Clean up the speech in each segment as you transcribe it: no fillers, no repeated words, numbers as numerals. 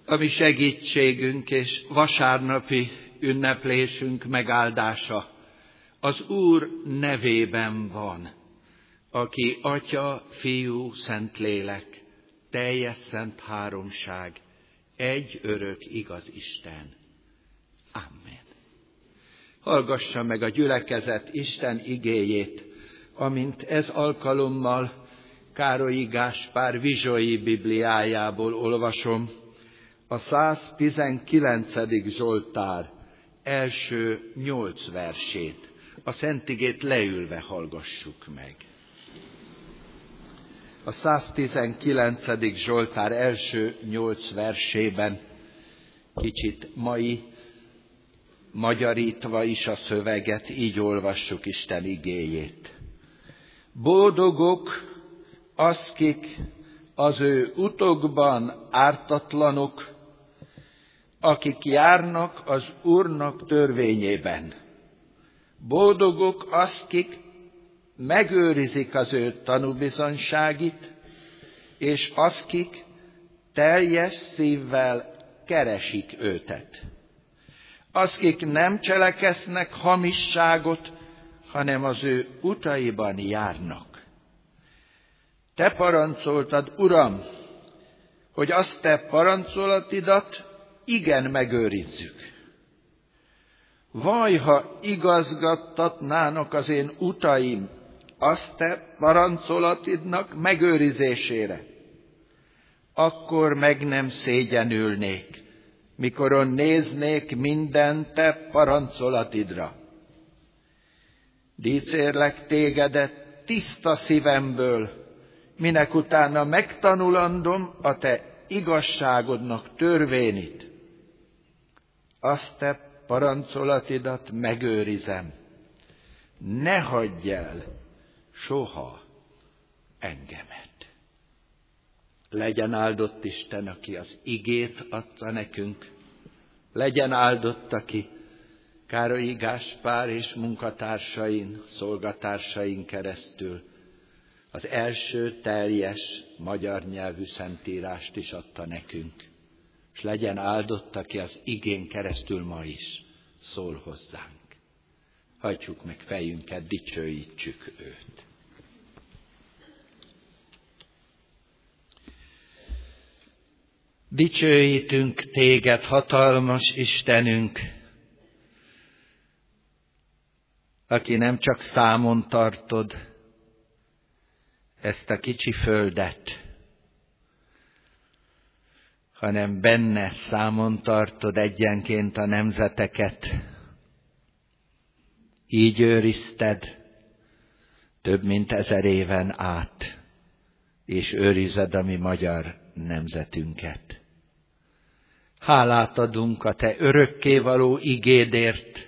A mi segítségünk és vasárnapi ünneplésünk megáldása az Úr nevében van, aki Atya, Fiú, Szentlélek, teljes szent háromság, egy örök igaz Isten. Amen. Hallgassa meg a gyülekezet Isten igéjét, amint ez alkalommal Károlyi Gáspár Vizsolyi Bibliájából olvasom, a 119. Zsoltár első 8 versét. A Szentigét leülve hallgassuk meg. A 119. Zsoltár első 8 versében kicsit mai magyarítva is a szöveget, így olvassuk Isten igéjét. Boldogok, azkik az ő utukban ártatlanok, akik járnak az Úrnak törvényében. Boldogok, azkik megőrizik az ő tanúbizonyságit, és azkik teljes szívvel keresik őtet. Azkik nem cseleksznek hamisságot, hanem az ő utaiban járnak. Te parancsoltad, Uram, hogy azt te parancsolatidat igen megőrizzük. Vaj, ha igazgattatnának az én utaim azt te parancsolatidnak megőrizésére, akkor meg nem szégyenülnék, mikoron néznék minden te parancsolatidra. Dicsérlek tégedet tiszta szívemből, minek utána megtanulandom a te igazságodnak törvényit. Azt te parancsolatidat megőrizem. Ne hagyj el soha engemet. Legyen áldott Isten, aki az igét adta nekünk. Legyen áldott, aki Károlyi Gáspár és munkatársain, szolgatársain keresztül az első teljes magyar nyelvű szentírást is adta nekünk. És legyen áldott, aki az igén keresztül ma is szól hozzánk. Hajtsuk meg fejünket, dicsőítsük őt. Dicsőítünk téged, hatalmas Istenünk, aki nem csak számon tartod ezt a kicsi földet, hanem benne számon tartod egyenként a nemzeteket. Így őrizted több mint 1000 éven át, és őrized a mi magyar nemzetünket. Hálát adunk a te örökkévaló igédért,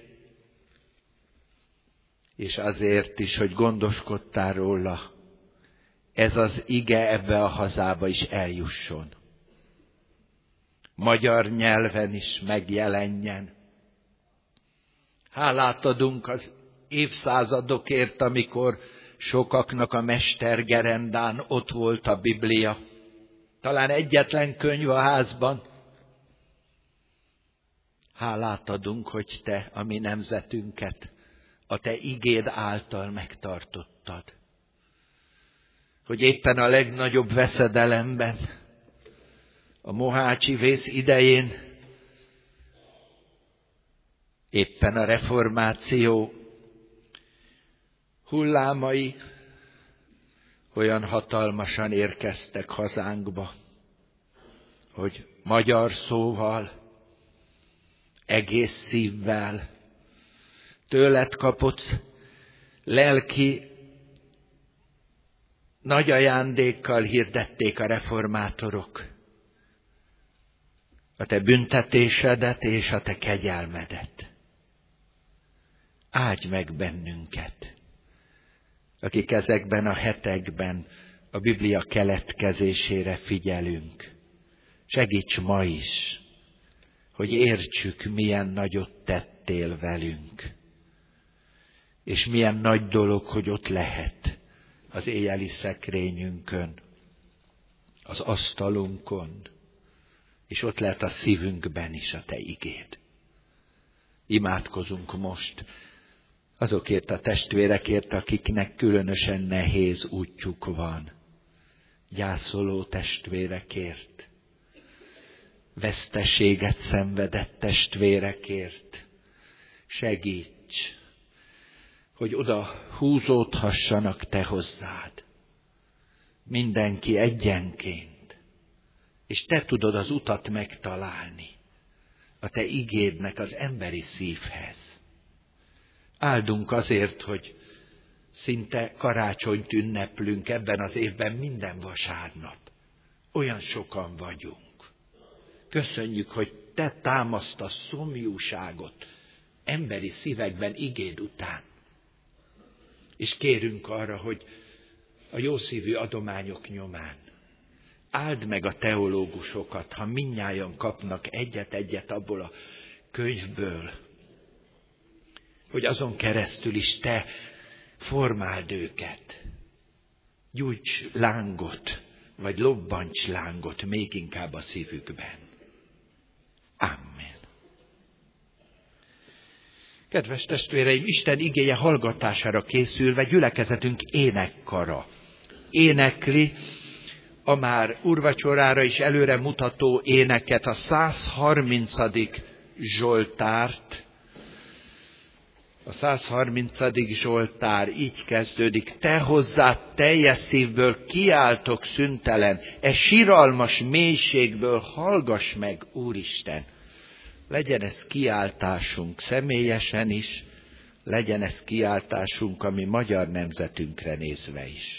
és azért is, hogy gondoskodtál róla, ez az ige ebbe a hazába is eljusson. Magyar nyelven is megjelenjen. Hálát adunk az évszázadokért, amikor sokaknak a mestergerendán ott volt a Biblia. Talán egyetlen könyv a házban. Hálát adunk, hogy te a mi nemzetünket a te igéd által megtartottad. Hogy éppen a legnagyobb veszedelemben, a mohácsi vész idején, éppen a reformáció hullámai olyan hatalmasan érkeztek hazánkba, hogy magyar szóval, egész szívvel, tőled kapott lelki nagy ajándékkal hirdették a reformátorok a te büntetésedet és a te kegyelmedet. Áldj meg bennünket, akik ezekben a hetekben a Biblia keletkezésére figyelünk. Segíts ma is, hogy értsük, milyen nagyot tettél velünk, és milyen nagy dolog, hogy ott lehet az éjjeli szekrényünkön, az asztalunkon, és ott lehet a szívünkben is a te igéd. Imádkozunk most azokért a testvérekért, akiknek különösen nehéz útjuk van. Gyászoló testvérekért, veszteséget szenvedett testvérekért. Segíts, hogy oda húzódhassanak te hozzád. Mindenki egyenként, és te tudod az utat megtalálni a te igédnek az emberi szívhez. Áldunk azért, hogy szinte karácsonyt ünneplünk ebben az évben minden vasárnap. Olyan sokan vagyunk. Köszönjük, hogy te támasztasz szomjúságot emberi szívekben igéd után. És kérünk arra, hogy a jószívű adományok nyomán áld meg a teológusokat, ha mindnyájan kapnak egyet-egyet abból a könyvből, hogy azon keresztül is te formáld őket. Gyújts lángot, vagy lobbants lángot még inkább a szívükben. Amen. Kedves testvéreim, Isten igéje hallgatására készülve gyülekezetünk énekkara énekli a már úrvacsorára is előre mutató éneket, a 130. Zsoltárt. A 130. Zsoltár így kezdődik: te hozzád teljes szívből kiáltok szüntelen, e siralmas mélységből hallgass meg, Úristen! Legyen ez kiáltásunk személyesen is, legyen ez kiáltásunk a mi magyar nemzetünkre nézve is.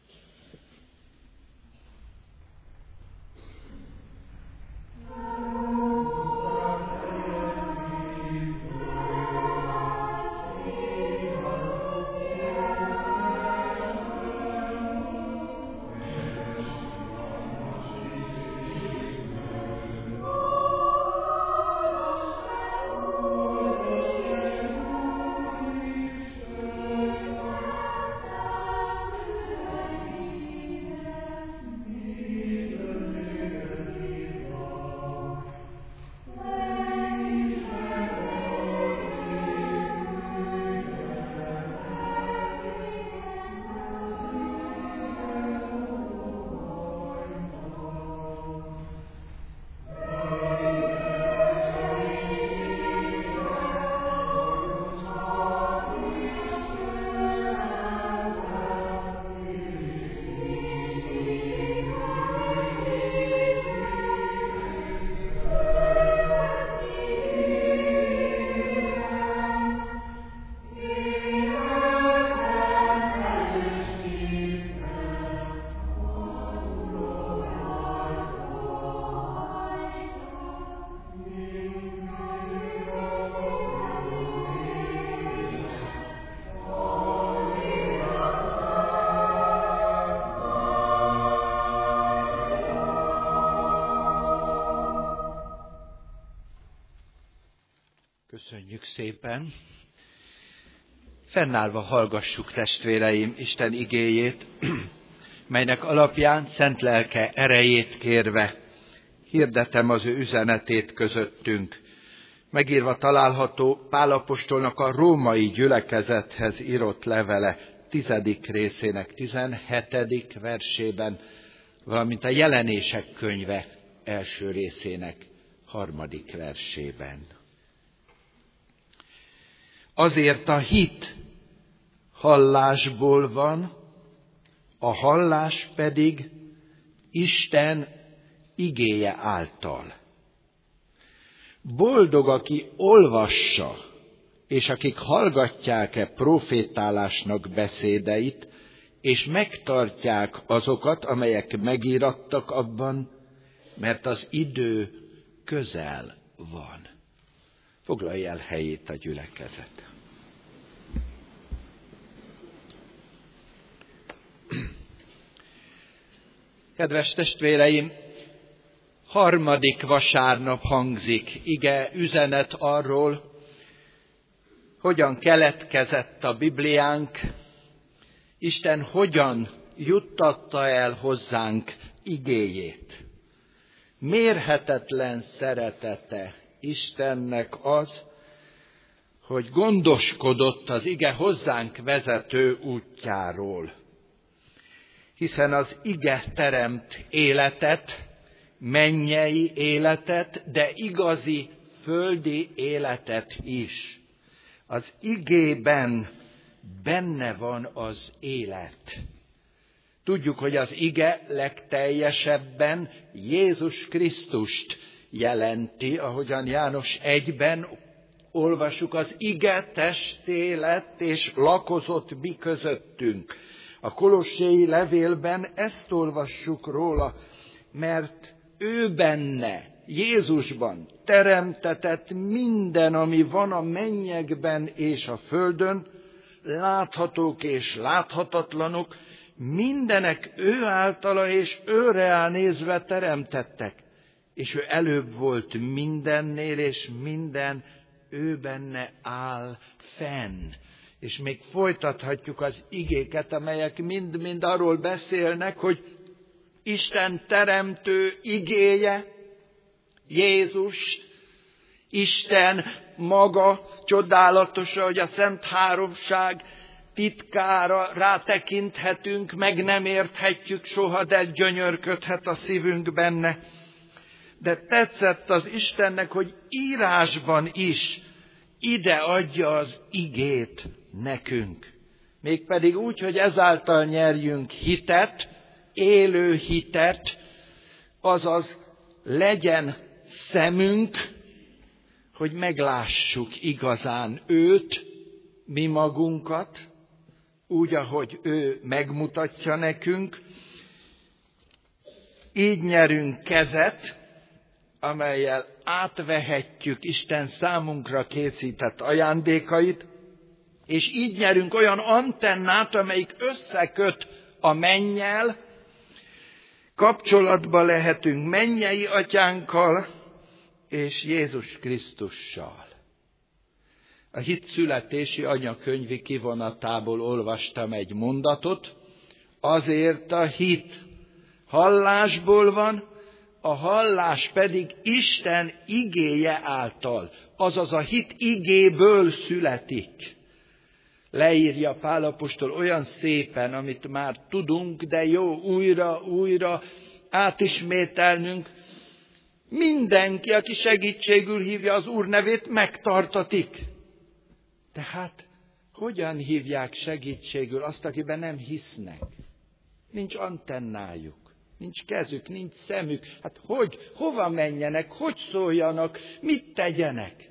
Köszönjük szépen! Fennállva hallgassuk, testvéreim, Isten igéjét, melynek alapján szent lelke erejét kérve hirdetem az ő üzenetét közöttünk. Megírva található Pál apostolnak a római gyülekezethez írott levele 10. részének 17. versében, valamint a Jelenések könyve első részének 3. versében. Azért a hit hallásból van, a hallás pedig Isten igéje által. Boldog, aki olvassa, és akik hallgatják-e profétálásnak beszédeit, és megtartják azokat, amelyek megírattak abban, mert az idő közel van. Foglalja el helyét a gyülekezet. Kedves testvéreim, 3. vasárnap hangzik ige üzenet arról, hogyan keletkezett a Bibliánk, Isten hogyan juttatta el hozzánk igéjét. Mérhetetlen szeretete Istennek az, hogy gondoskodott az ige hozzánk vezető útjáról. Hiszen az ige teremt életet, mennyei életet, de igazi földi életet is. Az igében benne van az élet. Tudjuk, hogy az ige legteljesebben Jézus Krisztust jelenti, ahogyan János 1-ben olvasjuk, az ige testé lett és lakozott mi közöttünk. A Kolossai levélben ezt olvassuk róla, mert ő benne, Jézusban teremtetett minden, ami van a mennyekben és a földön, láthatók és láthatatlanok, mindenek ő általa és őre áll nézve teremtettek. És ő előbb volt mindennél, és minden ő benne áll fenn. És még folytathatjuk az igéket, amelyek mind-mind arról beszélnek, hogy Isten teremtő igéje, Jézus, Isten maga, csodálatos, hogy a Szent Háromság titkára rátekinthetünk, meg nem érthetjük soha, de gyönyörködhet a szívünk benne. De tetszett az Istennek, hogy írásban is ide adja az igét nekünk. Mégpedig úgy, hogy ezáltal nyerjünk hitet, élő hitet, azaz legyen szemünk, hogy meglássuk igazán őt, mi magunkat, úgy, ahogy ő megmutatja nekünk. Így nyerünk kezet, amellyel átvehetjük Isten számunkra készített ajándékait, és így nyerünk olyan antennát, amelyik összeköt a mennyel, kapcsolatba lehetünk mennyei atyánkkal és Jézus Krisztussal. A hit születési anyakönyvi kivonatából olvastam egy mondatot, azért a hit hallásból van, a hallás pedig Isten igéje által, azaz a hit igéből születik. Leírja Pál apostol olyan szépen, amit már tudunk, de jó újra átismételnünk. Mindenki, aki segítségül hívja az Úr nevét, megtartatik. Tehát hogyan hívják segítségül azt, akiben nem hisznek? Nincs antennájuk, nincs kezük, nincs szemük. Hát hova menjenek, hogy szóljanak, mit tegyenek?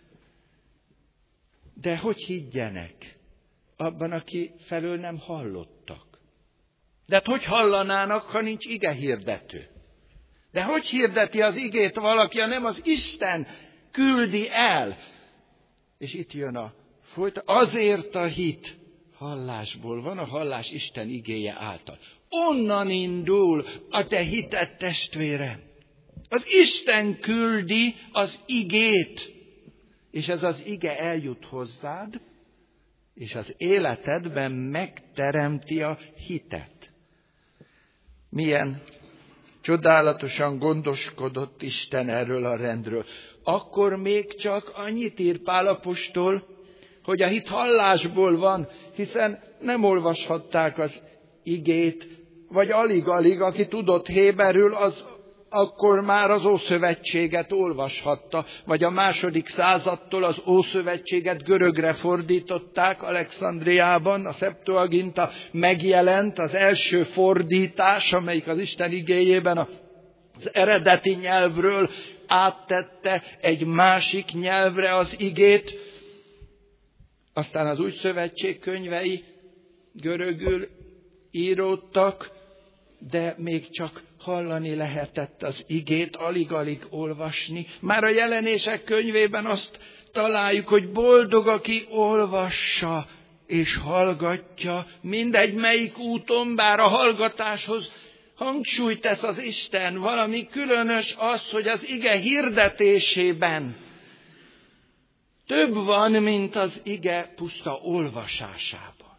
De hogy higgyenek abban, aki felől nem hallottak? De hát hogy hallanának, ha nincs igehirdető? De hogy hirdeti az igét valaki, ha nem az Isten küldi el? És itt jön azért a hit hallásból van, a hallás Isten igéje által. Onnan indul a te hited, testvérem. Az Isten küldi az igét, és ez az ige eljut hozzád, és az életedben megteremti a hitet. Milyen csodálatosan gondoskodott Isten erről a rendről. Akkor még csak annyit ír Pál apostol, hogy a hit hallásból van, hiszen nem olvashatták az igét, vagy alig-alig, aki tudott héberül, az akkor már az Ószövetséget olvashatta, vagy a 2. századtól az Ószövetséget görögre fordították Alexandriában, a Septuaginta megjelent, az első fordítás, amelyik az Isten igéjében az eredeti nyelvről áttette egy másik nyelvre az igét. Aztán az Új Szövetség könyvei görögül íródtak, de még csak hallani lehetett az igét, alig-alig olvasni. Már a Jelenések könyvében azt találjuk, hogy boldog, aki olvassa és hallgatja, mindegy melyik úton, bár a hallgatáshoz hangsúlyt tesz az Isten. Valami különös az, hogy az ige hirdetésében több van, mint az ige puszta olvasásában.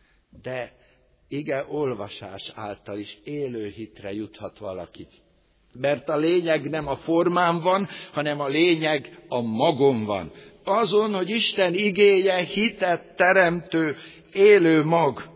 De ige olvasás által is élő hitre juthat valaki. Mert a lényeg nem a formán van, hanem a lényeg a magon van. Azon, hogy Isten igéje hitet teremtő, élő mag.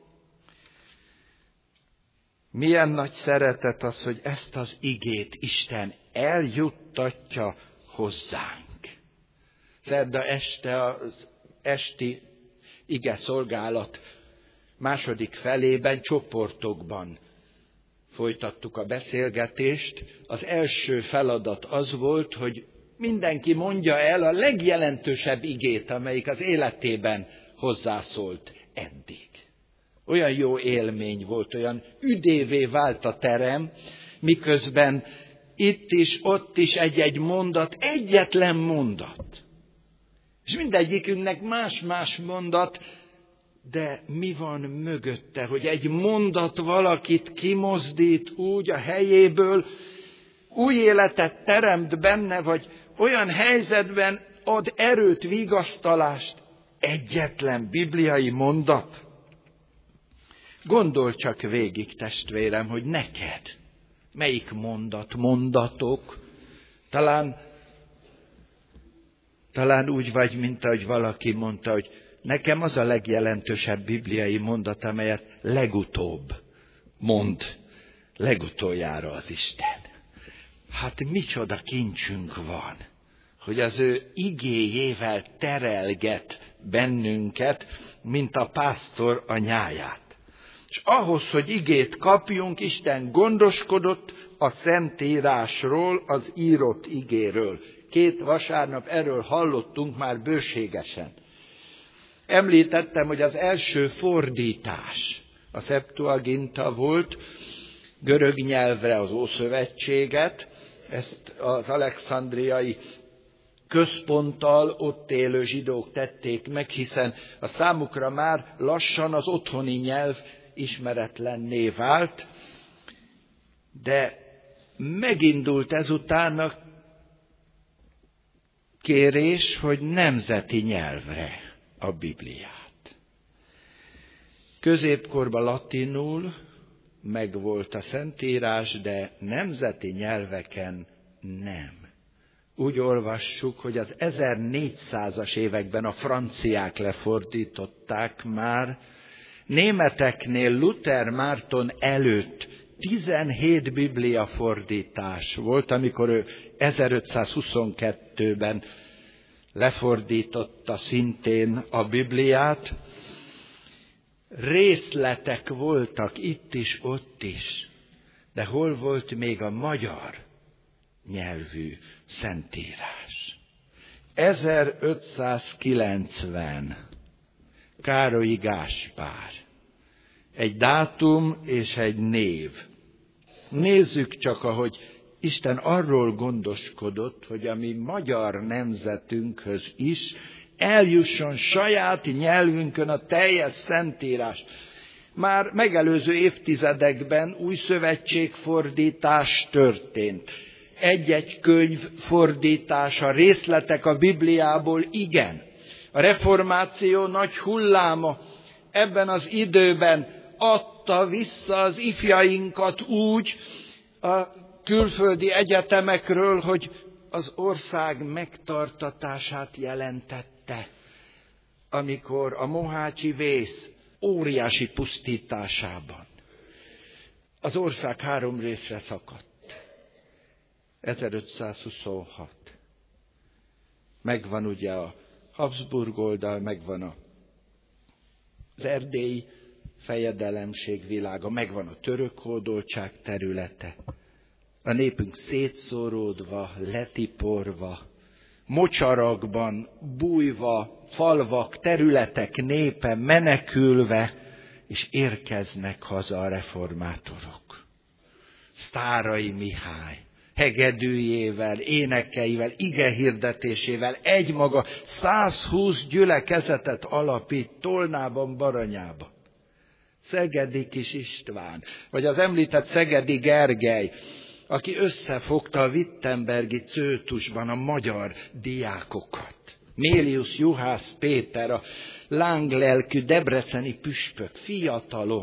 Milyen nagy szeretet az, hogy ezt az igét Isten eljuttatja hozzánk. Szerda este az esti ige szolgálat második felében csoportokban folytattuk a beszélgetést. Az első feladat az volt, hogy mindenki mondja el a legjelentősebb igét, amelyik az életében hozzászólt eddig. Olyan jó élmény volt, olyan üdévé vált a terem, miközben itt is, ott is egy-egy mondat, egyetlen mondat. És mindegyikünknek más-más mondat, de mi van mögötte, hogy egy mondat valakit kimozdít úgy a helyéből, új életet teremt benne, vagy olyan helyzetben ad erőt, vigasztalást, egyetlen bibliai mondat. Gondolj csak végig, testvérem, hogy neked melyik mondatok, talán úgy vagy, mint ahogy valaki mondta, hogy nekem az a legjelentősebb bibliai mondat, amelyet legutóbb mond, legutoljára az Isten. Hát micsoda kincsünk van, hogy az ő igéjével terelget bennünket, mint a pásztor a nyáját. És ahhoz, hogy igét kapjunk, Isten gondoskodott a Szentírásról, az írott igéről. 2 vasárnap erről hallottunk már bőségesen. Említettem, hogy az első fordítás a Septuaginta volt, görög nyelvre az Ószövetséget, ezt az alexandriai központtal ott élő zsidók tették meg, hiszen a számukra már lassan az otthoni nyelv ismeretlenné vált, de megindult ezután a kérés, hogy nemzeti nyelvre a Bibliát. Középkorban latinul megvolt a Szentírás, de nemzeti nyelveken nem. Úgy olvassuk, hogy az 1400-as években a franciák lefordították már, németeknél Luther Márton előtt 17 biblia fordítás volt, amikor ő 1522-ben lefordította szintén a Bibliát. Részletek voltak itt is, ott is, de hol volt még a magyar nyelvű Szentírás? 1590. Károlyi Gáspár. Egy dátum és egy név. Nézzük csak, ahogy Isten arról gondoskodott, hogy a mi magyar nemzetünkhöz is eljusson saját nyelvünkön a teljes Szentírás. Már megelőző évtizedekben új szövetségfordítás történt. Egy-egy könyv fordítása, részletek a Bibliából, igen. A reformáció nagy hulláma ebben az időben adta vissza az ifjainkat úgy a külföldi egyetemekről, hogy az ország megtartatását jelentette, amikor a mohácsi vész óriási pusztításában az ország 3 részre szakadt. 1526. Megvan ugye a Habsburg oldal, megvan az erdélyi fejedelemség világa, megvan a török hódoltság területe. A népünk szétszóródva, letiporva, mocsarakban, bújva, falvak, területek népe menekülve, és érkeznek haza a reformátorok. Sztáray Mihály hegedűjével, énekeivel, igehirdetésével egymaga 120 gyülekezetet alapít Tolnában, Baranyában. Szegedi Kis István, vagy az említett Szegedi Gergely, aki összefogta a wittenbergi cőtusban a magyar diákokat. Mélius Juhász Péter, a lánglelkű debreceni püspök, fiatalon,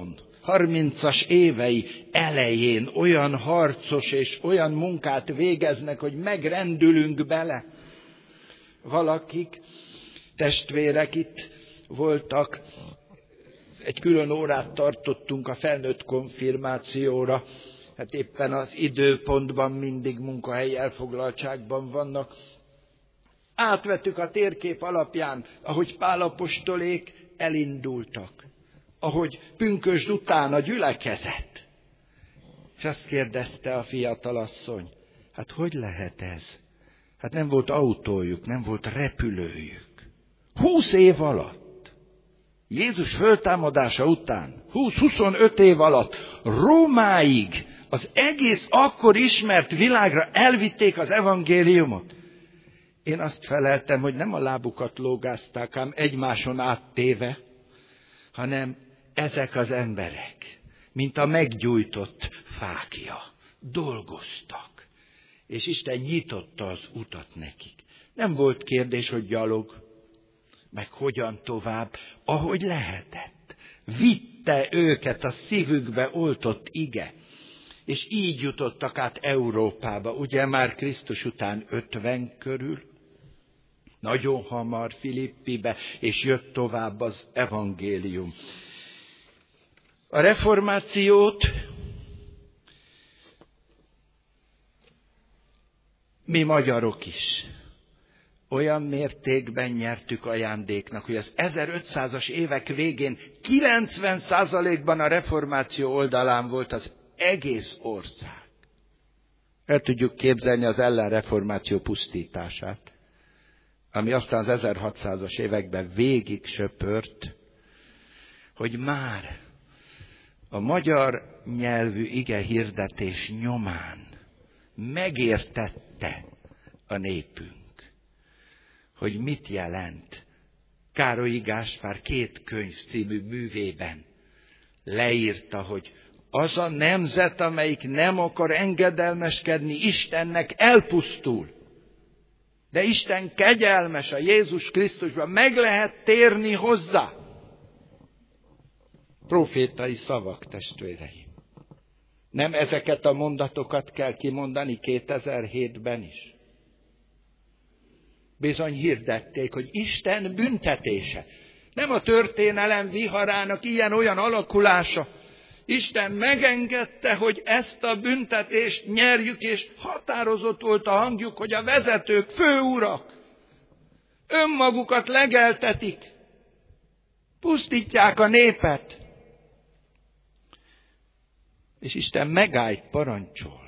30-as évei elején olyan harcos és olyan munkát végeznek, hogy megrendülünk bele. Valakik, testvérek itt voltak, egy külön órát tartottunk a felnőtt konfirmációra, hát éppen az időpontban mindig munkahelyi elfoglaltságban vannak. Átvettük a térkép alapján, ahogy Pál apostolék elindultak, ahogy pünkösd után a gyülekezet. És azt kérdezte a fiatalasszony, hát hogy lehet ez? Hát nem volt autójuk, nem volt repülőjük. 20 év alatt, Jézus föltámadása után, 20-25 év alatt Rómáig, az egész akkor ismert világra elvitték az evangéliumot. Én azt feleltem, hogy nem a lábukat lógázták, ám egymáson áttéve, hanem ezek az emberek, mint a meggyújtott fákja, dolgoztak, és Isten nyitotta az utat nekik. Nem volt kérdés, hogy gyalog, meg hogyan tovább, ahogy lehetett. Vitte őket a szívükbe oltott ige, és így jutottak át Európába, ugye már Krisztus után 50 körül, nagyon hamar Filippibe, és jött tovább az evangélium. A reformációt mi magyarok is olyan mértékben nyertük ajándéknak, hogy az 1500-as évek végén 90%-ban a reformáció oldalán volt az egész ország. El tudjuk képzelni az ellenreformáció pusztítását, ami aztán az 1600-as években végig söpört, hogy már a magyar nyelvű igehirdetés nyomán megértette a népünk, hogy mit jelent. Károlyi Gáspár 2 könyv című művében leírta, hogy az a nemzet, amelyik nem akar engedelmeskedni Istennek, elpusztul. De Isten kegyelmes, a Jézus Krisztusban meg lehet térni hozzá. Profétai szavak, testvéreim. Nem ezeket a mondatokat kell kimondani 2007-ben is. Bizony hirdették, hogy Isten büntetése. Nem a történelem viharának ilyen-olyan alakulása. Isten megengedte, hogy ezt a büntetést nyerjük, és határozott volt a hangjuk, hogy a vezetők, főurak önmagukat legeltetik, pusztítják a népet. És Isten megállt, parancsol.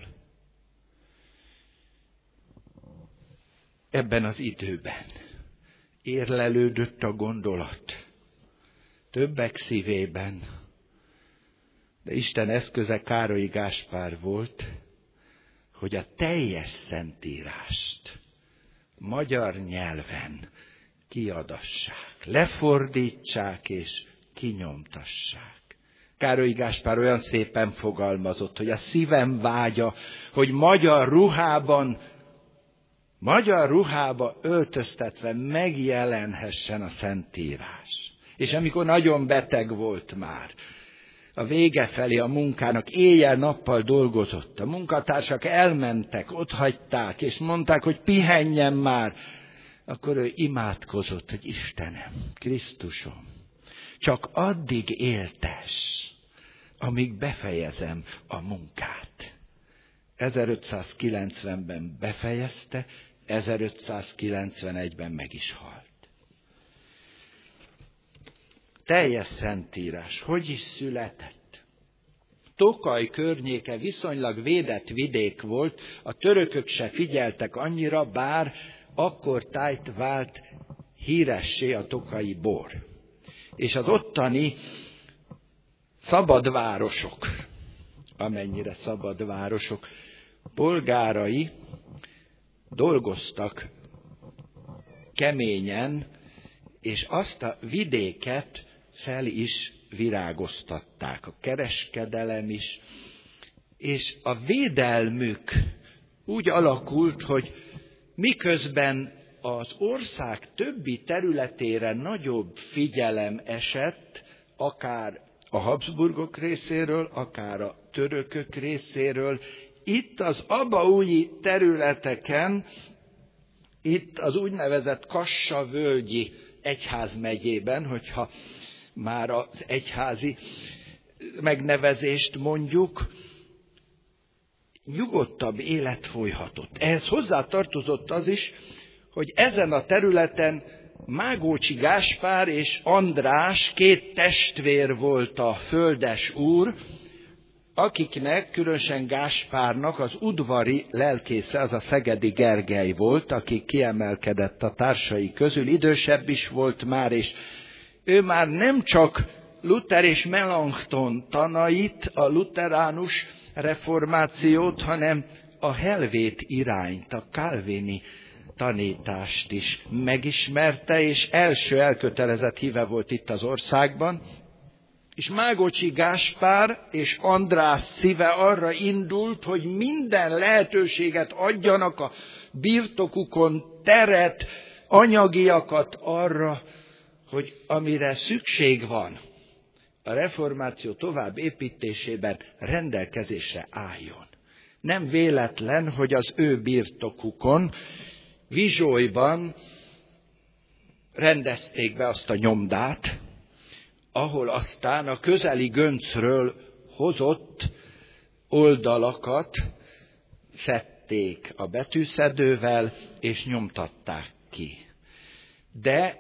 Ebben az időben érlelődött a gondolat többek szívében, de Isten eszköze Károlyi Gáspár volt, hogy a teljes Szentírást magyar nyelven kiadassák, lefordítsák és kinyomtassák. Károlyi Gáspár olyan szépen fogalmazott, hogy a szívem vágya, hogy magyar ruhába öltöztetve megjelenhessen a Szentírás. És amikor nagyon beteg volt már, a vége felé a munkának éjjel-nappal dolgozott, a munkatársak elmentek, otthagyták, és mondták, hogy pihenjen már, akkor ő imádkozott, hogy Istenem, Krisztusom, csak addig éltess, amíg befejezem a munkát. 1590-ben befejezte, 1591-ben meg is halt. Teljes Szentírás. Hogy is született? Tokaj környéke viszonylag védett vidék volt, a törökök se figyeltek annyira, bár akkor tájt vált híressé a tokaji bor. És az ottani szabadvárosok, amennyire szabadvárosok, polgárai dolgoztak keményen, és azt a vidéket fel is virágoztatták, a kereskedelem is, és a védelmük úgy alakult, hogy miközben az ország többi területére nagyobb figyelem esett, akár a Habsburgok részéről, akár a törökök részéről. Itt az abaúji területeken, itt az úgynevezett Kassa-völgyi egyházmegyében, hogyha már az egyházi megnevezést mondjuk, nyugodtabb élet folyhatott. Ehhez hozzátartozott az is, hogy ezen a területen Mágócsi Gáspár és András, két testvér volt a földes úr, akiknek, különösen Gáspárnak az udvari lelkésze, az a Szegedi Gergely volt, aki kiemelkedett a társai közül, idősebb is volt már, és ő már nem csak Luther és Melanchthon tanait, a lutheránus reformációt, hanem a helvét irányt, a kálvini tanítást is megismerte, és első elkötelezett híve volt itt az országban. És Mágócsi Gáspár és András szíve arra indult, hogy minden lehetőséget adjanak a birtokukon, teret, anyagiakat arra, hogy amire szükség van a reformáció tovább építésében, rendelkezésre álljon. Nem véletlen, hogy az ő birtokukon, Vizsolyban rendezték be azt a nyomdát, ahol aztán a közeli göncről hozott oldalakat szedték a betűszedővel, és nyomtatták ki. De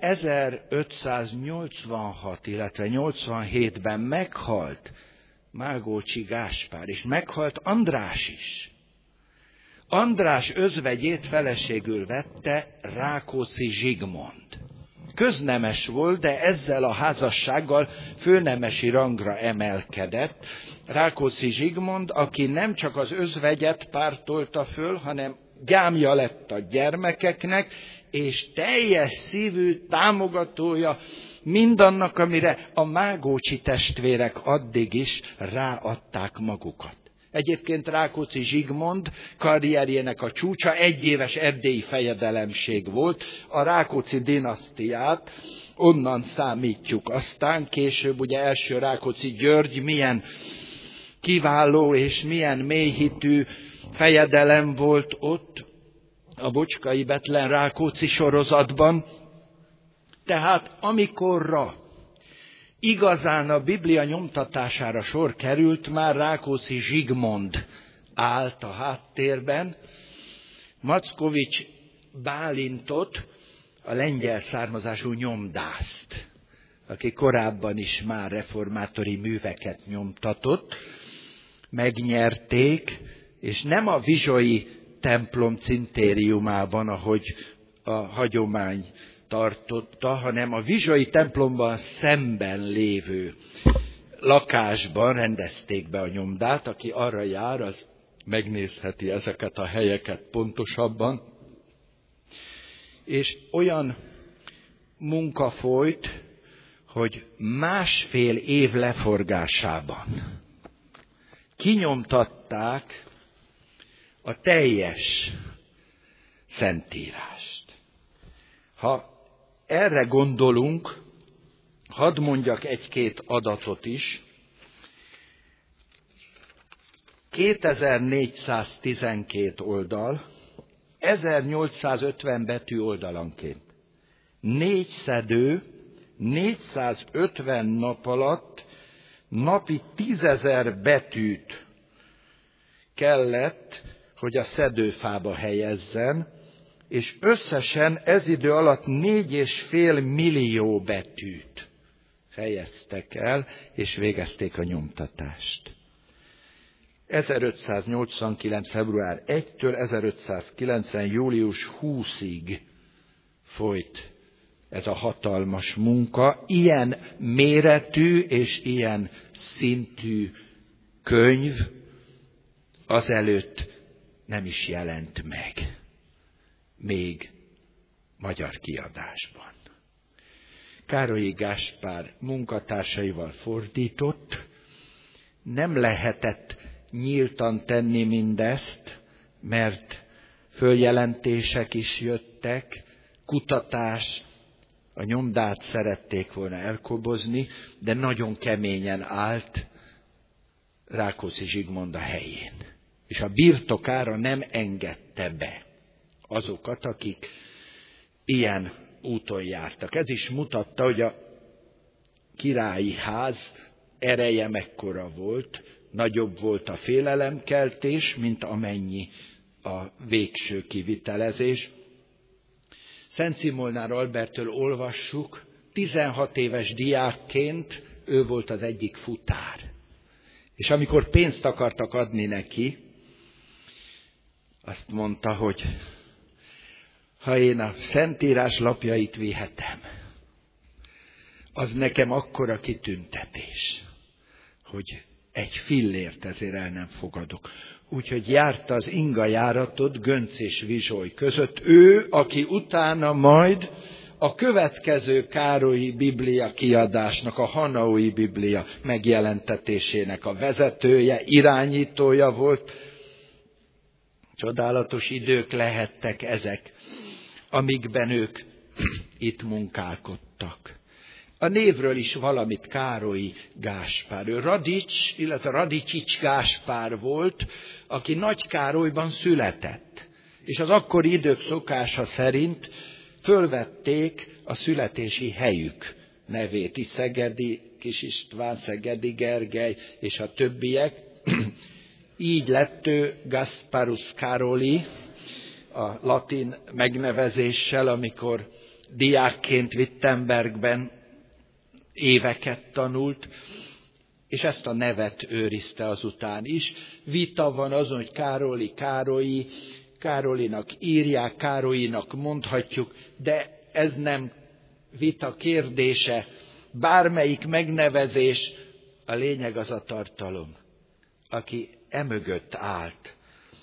1586, illetve 87-ben meghalt Mágócsi Gáspár, és meghalt András is. András özvegyét feleségül vette Rákóczi Zsigmond. Köznemes volt, de ezzel a házassággal főnemesi rangra emelkedett. Rákóczi Zsigmond, aki nem csak az özvegyet pártolta föl, hanem gyámja lett a gyermekeknek, és teljes szívű támogatója mindannak, amire a Mágócsi testvérek addig is ráadták magukat. Egyébként Rákóczi Zsigmond karrierjének a csúcsa egyéves erdélyi fejedelemség volt. A Rákóczi dinasztiát onnan számítjuk. Aztán később ugye első Rákóczi György milyen kiváló és milyen mélyhitű fejedelem volt ott a Bocskai Bethlen Rákóczi sorozatban. Tehát amikorra igazán a Biblia nyomtatására sor került, már Rákóczi Zsigmond állt a háttérben. Mackovics Bálintot, a lengyel származású nyomdászt, aki korábban is már reformátori műveket nyomtatott, megnyerték, és nem a vizsolyi templom cinctériumában, ahogy a hagyomány tartotta, hanem a vizsolyi templomban szemben lévő lakásban rendezték be a nyomdát. Aki arra jár, az megnézheti ezeket a helyeket pontosabban. És olyan munka folyt, hogy 1,5 év leforgásában kinyomtatták a teljes Szentírást. Ha erre gondolunk, hadd mondjak egy-két adatot is. 2412 oldal, 1850 betű oldalanként. 4 szedő, 450 nap alatt napi 10.000 betűt kellett, hogy a szedőfába helyezzen, és összesen ez idő alatt 4,5 millió betűt helyeztek el, és végezték a nyomtatást. 1589. február 1-től 1590. július 20-ig folyt ez a hatalmas munka. Ilyen méretű és ilyen szintű könyv azelőtt nem is jelent meg, még magyar kiadásban. Károlyi Gáspár munkatársaival fordított, nem lehetett nyíltan tenni mindezt, mert följelentések is jöttek, kutatás, a nyomdát szerették volna elkobozni, de nagyon keményen állt Rákóczi Zsigmond a helyén. És a birtokára nem engedte be azokat, akik ilyen úton jártak. Ez is mutatta, hogy a királyi ház ereje mekkora volt, nagyobb volt a félelemkeltés, mint amennyi a végső kivitelezés. Szent Szimolnár Alberttől olvassuk, 16 éves diákként ő volt az egyik futár. És amikor pénzt akartak adni neki, azt mondta, hogy ha én a Szentírás lapjait vihetem, az nekem akkora kitüntetés, hogy egy fillért ezért el nem fogadok. Úgyhogy járta az inga járatot Gönc és Vizsoly között. Ő, aki utána majd a következő Károlyi Biblia kiadásnak, a Hanaui Biblia megjelentetésének a vezetője, irányítója volt. Csodálatos idők lehettek ezek, amikben ők itt munkálkodtak. A névről is valamit Károlyi Gáspár. Ő Radics, illetve Radicsics Gáspár volt, aki Nagykárolyban született. És az akkori idők szokása szerint fölvették a születési helyük nevét is, Szegedi Kis István, Szegedi Gergely és a többiek. Így lett ő Gasparus Caroli, a latin megnevezéssel, amikor diákként Wittenbergben éveket tanult, és ezt a nevet őrizte azután is. Vita van azon, hogy Károli, Károlyi, Károlinak írják, Károlyinak mondhatjuk, de ez nem vita kérdése. Bármelyik megnevezés, a lényeg az a tartalom, aki emögött állt.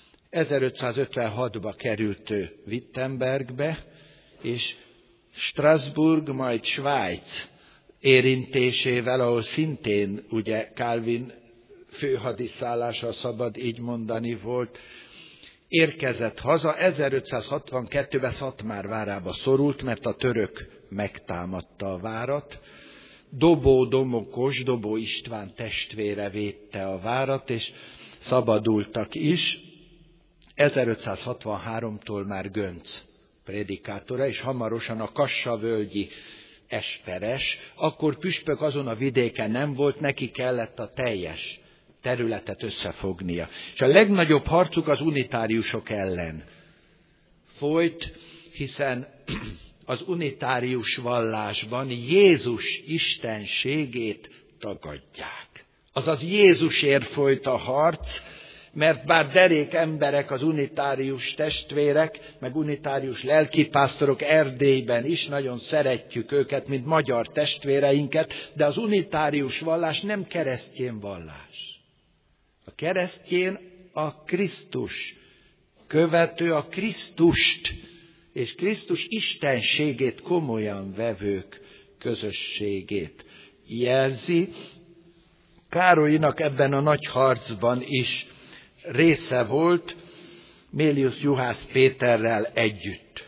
1556-ba került ő Wittenbergbe, és Strasbourg, majd Svájc érintésével, ahol szintén ugye Calvin főhadiszállása, szabad így mondani, volt, érkezett haza. 1562-ben Szatmár várába szorult, mert a török megtámadta a várat. Dobó Domokos, Dobó István testvére védte a várat, és szabadultak is. 1563-tól már Gönc prédikátora, és hamarosan a Kassavölgyi esperes. Akkor püspök azon a vidéken nem volt, neki kellett a teljes területet összefognia. És a legnagyobb harcuk az unitáriusok ellen folyt, hiszen az unitárius vallásban Jézus istenségét tagadják. Azaz Jézusért folyt a harc, mert bár derék emberek az unitárius testvérek, meg unitárius lelkipásztorok Erdélyben is, nagyon szeretjük őket, mint magyar testvéreinket, de az unitárius vallás nem keresztjén vallás. A keresztjén a Krisztus követő, a Krisztust és Krisztus istenségét komolyan vevők közösségét jelzi. Károlyinak ebben a nagy harcban is része volt, Mélius Juhász Péterrel együtt.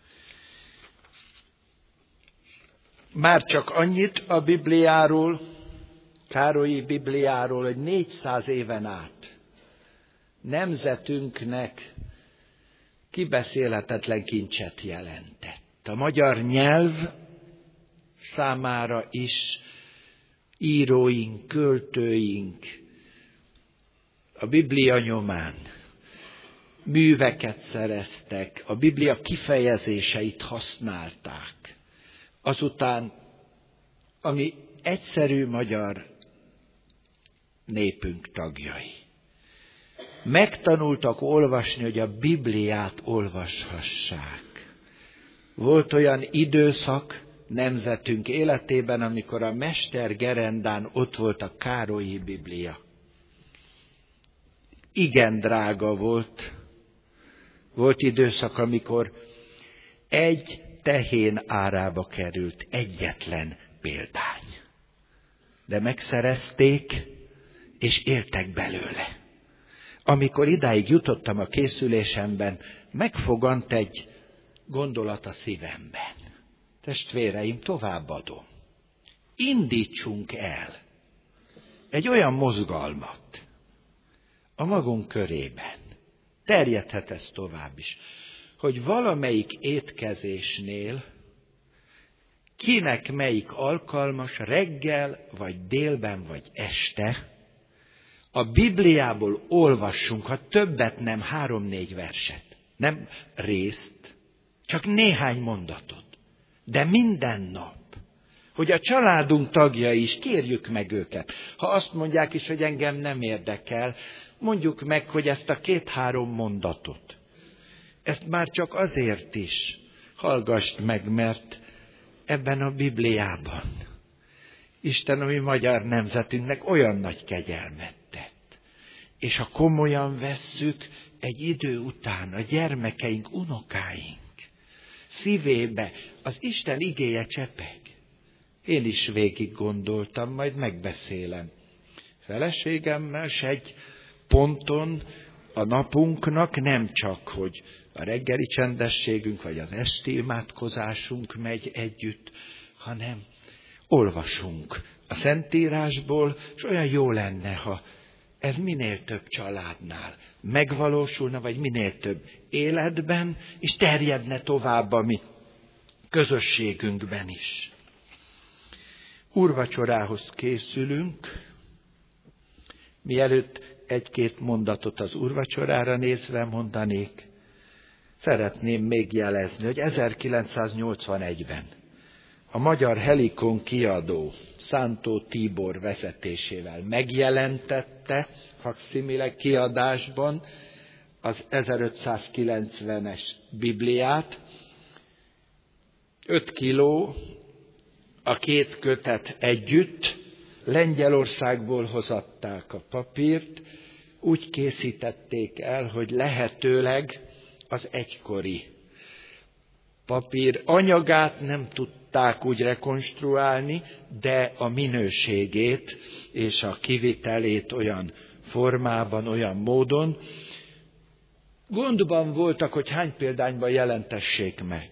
Már csak annyit a Bibliáról, Károlyi Bibliáról, hogy 400 éven át nemzetünknek kibeszélhetetlen kincset jelentett. A magyar nyelv számára is íróink, költőink a Biblia nyomán műveket szereztek, a Biblia kifejezéseit használták. Azután, ami egyszerű magyar népünk tagjai megtanultak olvasni, hogy a Bibliát olvashassák. Volt olyan időszak nemzetünk életében, amikor a Mester gerendán ott volt a Károlyi Biblia. Igen drága volt. Volt időszak, amikor egy tehén árába került egyetlen példány. De megszerezték, és éltek belőle. Amikor idáig jutottam a készülésemben, megfogant egy gondolat a szívemben. Testvéreim, továbbadom. Indítsunk el egy olyan mozgalmat a magunk körében. Terjedhet ez tovább is, hogy valamelyik étkezésnél kinek melyik alkalmas, reggel, vagy délben, vagy este, a Bibliából olvassunk, ha többet nem 3-4 verset, nem részt, csak néhány mondatot, de minden nap, hogy a családunk tagjai is, kérjük meg őket. Ha azt mondják is, hogy engem nem érdekel, mondjuk meg, hogy ezt a 2-3 mondatot, ezt már csak azért is hallgassd meg, mert ebben a Bibliában Isten a mi magyar nemzetünknek olyan nagy kegyelmet tett. És ha komolyan vesszük, egy idő után a gyermekeink, unokáink szívébe az Isten igéje csepeg. Én is végig gondoltam, majd megbeszélem feleségemmel, s egy ponton a napunknak nem csak, hogy a reggeli csendességünk, vagy az esti imádkozásunk megy együtt, hanem olvasunk a Szentírásból, és olyan jó lenne, ha ez minél több családnál megvalósulna, vagy minél több életben, és terjedne tovább a mi közösségünkben is. Úrvacsorához készülünk. Mielőtt 1-2 mondatot az úrvacsorára nézve mondanék, szeretném még jelezni, hogy 1981-ben a Magyar Helikon kiadó Szántó Tibor vezetésével megjelentette fakszimileg kiadásban az 1590-es Bibliát. 5 kiló a 2 kötet együtt, Lengyelországból hozatták a papírt, úgy készítették el, hogy lehetőleg az egykori papír anyagát nem tudták úgy rekonstruálni, de a minőségét és a kivitelét olyan formában, olyan módon. Gondban voltak, hogy hány példányban jelentessék meg.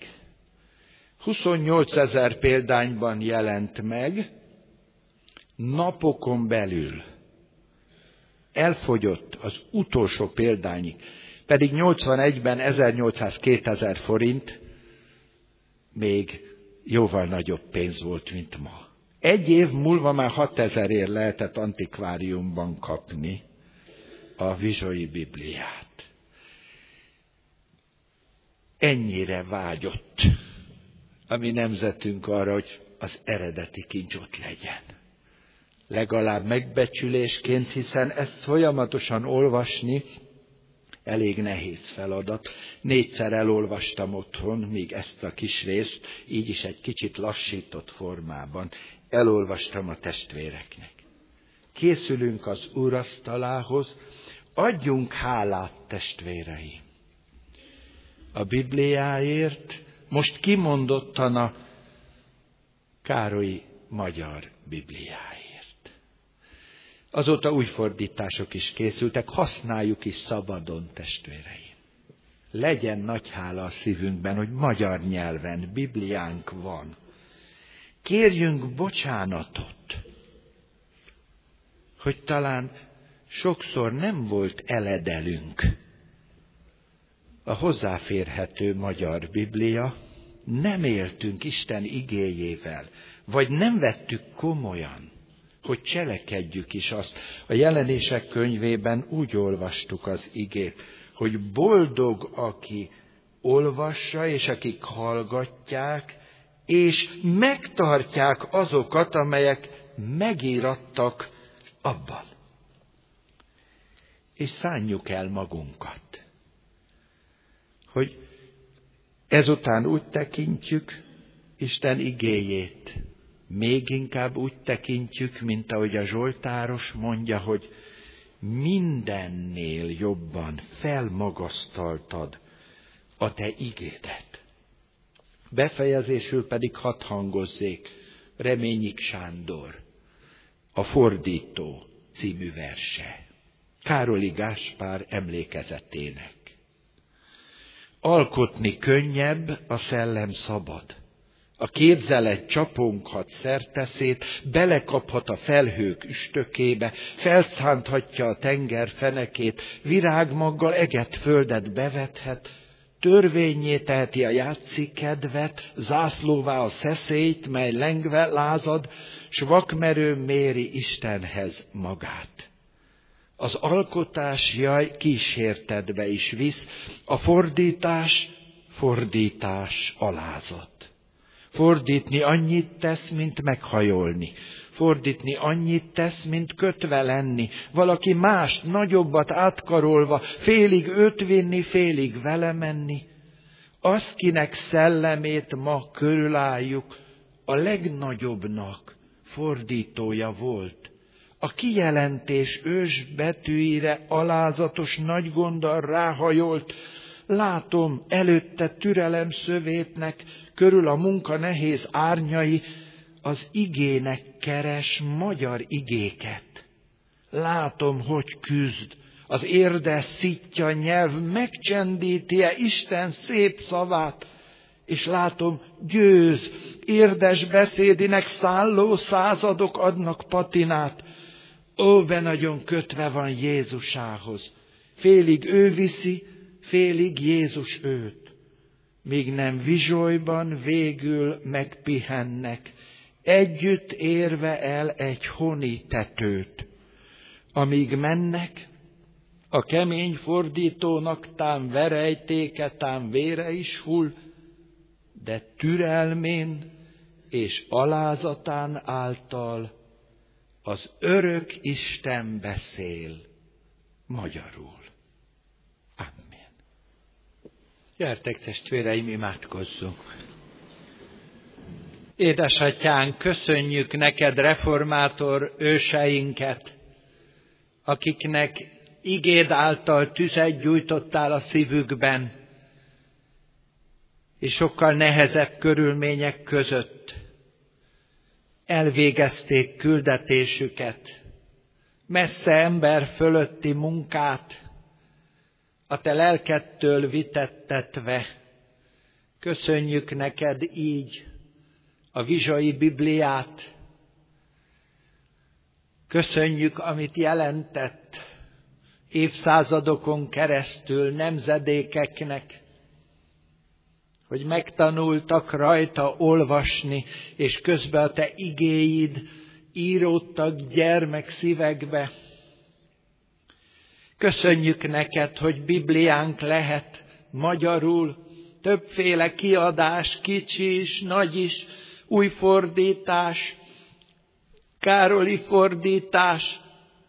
28 000 példányban jelent meg, napokon belül elfogyott az utolsó példányig, pedig 81-ben 1800-2000 forint még jóval nagyobb pénz volt, mint ma. 1 év múlva már 6000-ért lehetett antikváriumban kapni a Vizsoi Bibliát. Ennyire vágyott a mi nemzetünk arra, hogy az eredeti kincs ott legyen. Legalább megbecsülésként, hiszen ezt folyamatosan olvasni elég nehéz feladat. 4-szer elolvastam otthon, míg ezt a kis részt, így is egy kicsit lassított formában elolvastam a testvéreknek. Készülünk az úrasztalához, adjunk hálát, testvéreim, a Bibliáért, most kimondottan a Károlyi magyar Bibliáért. Azóta új fordítások is készültek, használjuk is szabadon, testvéreim. Legyen nagy hála a szívünkben, hogy magyar nyelven Bibliánk van. Kérjünk bocsánatot, hogy talán sokszor nem volt eledelünk a hozzáférhető magyar Biblia, nem éltünk Isten igéjével, vagy nem vettük komolyan, hogy cselekedjük is azt. A Jelenések könyvében úgy olvastuk az igét, hogy boldog, aki olvassa, és akik hallgatják, és megtartják azokat, amelyek megírattak abban. És szánjuk el magunkat, hogy ezután úgy tekintjük Isten igéjét, még inkább úgy tekintjük, mint ahogy a Zsoltáros mondja, hogy mindennél jobban felmagasztaltad a te igédet. Befejezésül pedig hadd hangozzék Reményik Sándor, a Fordító című verse, Károlyi Gáspár emlékezetének. Alkotni könnyebb, a szellem szabad. A képzelet csaponghat szerteszét, belekaphat a felhők üstökébe, felszánthatja a tenger fenekét, virágmaggal eget földet bevethet, törvényé teheti a játszikedvet, zászlóvá a szeszélyt, mely lengve lázad, s vakmerőn méri Istenhez magát. Az alkotás jaj kísértetbe is visz, a fordítás alázat. Fordítni annyit tesz, mint meghajolni. Fordítni annyit tesz, mint kötve lenni. Valaki mást, nagyobbat átkarolva, félig őt vinni, félig vele menni. Azt, kinek szellemét ma körülálljuk, a legnagyobbnak fordítója volt. A kijelentés ős betűire alázatos nagy gonddal ráhajolt. Látom előtte türelem szövétnek, körül a munka nehéz árnyai, az igének keres magyar igéket. Látom, hogy küzd, az érdes szitja nyelv megcsendíti-e Isten szép szavát, és látom, győz, érdes beszédinek szálló századok adnak patinát. Ó, be nagyon kötve van Jézusához, félig ő viszi, félig Jézus őt. Míg nem vizsolyban végül megpihennek, együtt érve el egy honi tetőt. Amíg mennek, a kemény fordítónak tám verejtéke, tám vére is hull, de türelmén és alázatán által az örök Isten beszél magyarul. Amen. Gyertek, testvéreim, imádkozzunk! Édesatyánk, köszönjük neked reformátor őseinket, akiknek igéd által tüzet gyújtottál a szívükben, és sokkal nehezebb körülmények között elvégezték küldetésüket, messze ember fölötti munkát, a te lelkedtől vitettetve. Köszönjük neked így a Vizsai Bibliát. Köszönjük, amit jelentett évszázadokon keresztül nemzedékeknek, hogy megtanultak rajta olvasni, és közben a te igéid íródtak gyermek szívekbe. Köszönjük neked, hogy Bibliánk lehet magyarul, többféle kiadás, kicsi is, nagy is, új fordítás, Károli fordítás,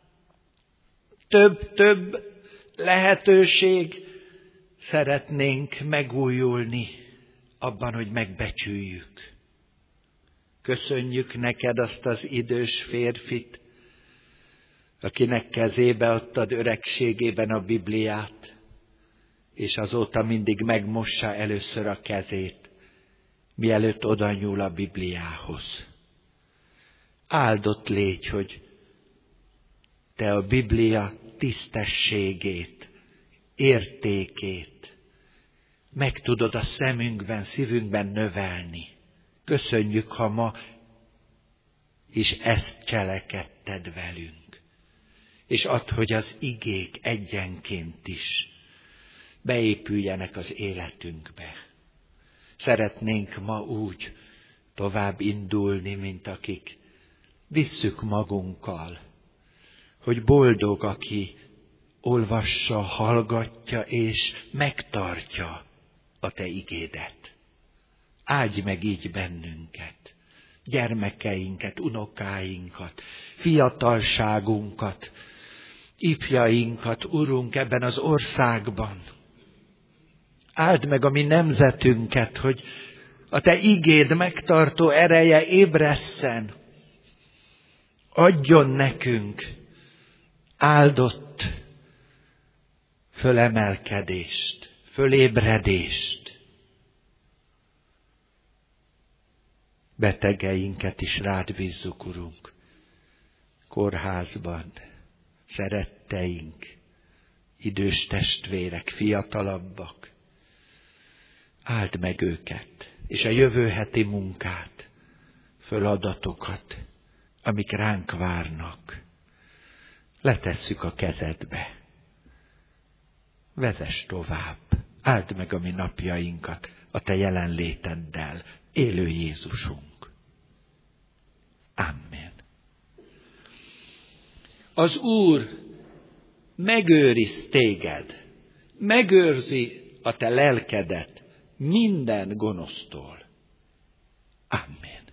több lehetőség. Szeretnénk megújulni abban, hogy megbecsüljük. Köszönjük neked azt az idős férfit, akinek kezébe adtad öregségében a Bibliát, és azóta mindig megmossa először a kezét, mielőtt odanyúl a Bibliához. Áldott légy, hogy te a Biblia tisztességét, értékét meg tudod a szemünkben, szívünkben növelni. Köszönjük, ha ma is ezt cselekedted velünk. És add, hogy az igék egyenként is beépüljenek az életünkbe. Szeretnénk ma úgy tovább indulni, mint akik visszük magunkkal, hogy boldog, aki olvassa, hallgatja és megtartja a te igédet. Áldj meg így bennünket, gyermekeinket, unokáinkat, fiatalságunkat, ifjainkat, Urunk, ebben az országban. Áld meg a mi nemzetünket, hogy a te igéd megtartó ereje ébresszen. Adjon nekünk áldott fölemelkedést, fölébredést. Betegeinket is rád bízzuk, Urunk, kórházban, szeretteink, idős testvérek, fiatalabbak. Áld meg őket, és a jövő heti munkát, föladatokat, amik ránk várnak, letesszük a kezedbe. Vezess tovább, áld meg a mi napjainkat a te jelenléteddel, élő Jézusunk. Amen. Az Úr megőriz téged, megőrzi a te lelkedet minden gonosztól. Amen.